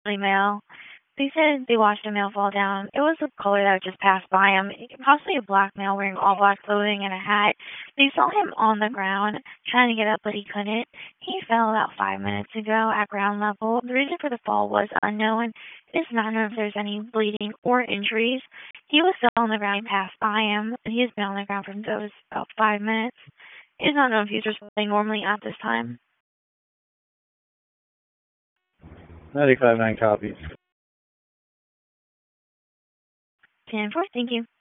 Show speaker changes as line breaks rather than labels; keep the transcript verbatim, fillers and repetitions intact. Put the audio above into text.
possibly male. They said they watched a male fall down. It was a caller that just passed by him, possibly a black male wearing all black clothing and a hat. They saw him on the ground trying to get up, but he couldn't. He fell about five minutes ago at ground level. The reason for the fall was unknown. It is not known if there's any bleeding or injuries. He was still on the ground. He passed by him, and he has been on the ground for those about five minutes. It is not known if he's responding normally at this time.
ninety-five nine copies.
ten four, thank you.